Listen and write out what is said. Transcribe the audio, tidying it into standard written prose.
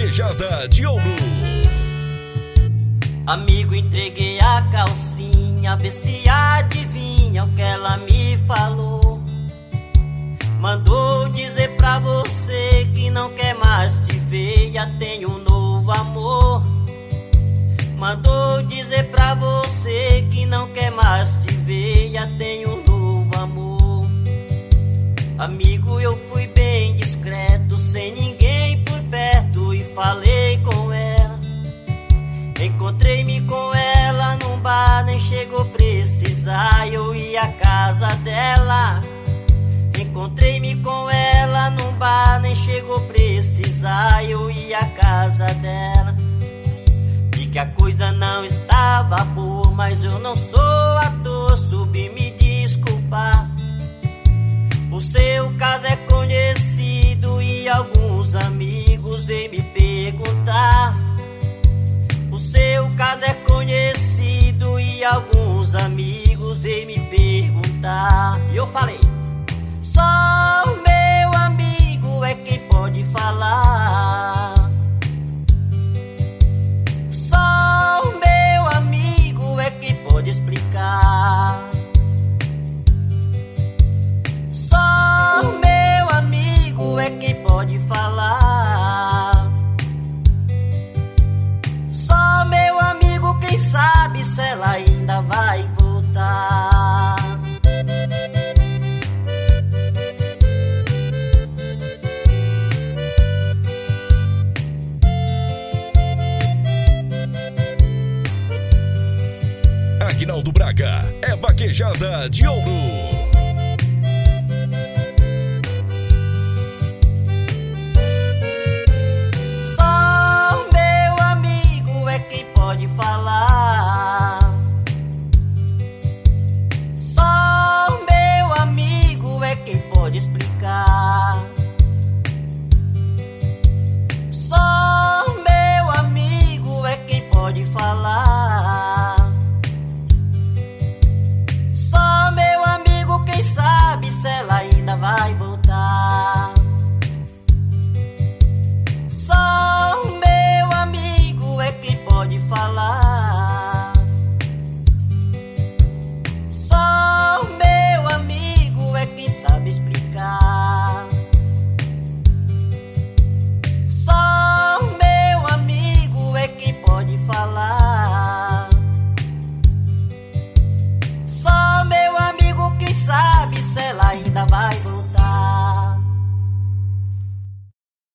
vaquejada de ouro. Amigo, entreguei a calcinha, vê se adivinha o que ela me falou. Mandou dizer pra você que não quer mais te ver, já tem um novo amor. Mandou dizer pra você que não quer mais te ver, já tem um novo amor. Amigo, eu fui bem discreto, sem ninguém por perto, e falei com ela. Encontrei-me com ela num bar, nem chegou a precisar eu ir à casa dela. Encontrei-me com ela num bar, nem chegou a precisar eu ir à casa dela. Vi que a coisa não estava boa, mas eu não sou ator, subi me desculpar. O seu caso é conhecido e alguns amigos vêm me perguntar. O seu caso é conhecido e alguns amigos vêm me perguntar. E eu falei: só o meu amigo é quem pode falar. Só o meu amigo é quem pode explicar. Só o meu amigo é quem pode falar. Só meu amigo quem sabe se ela ainda vai voltar. Aguinaldo Braga é vaquejada de ouro. Só o meu amigo é quem pode falar.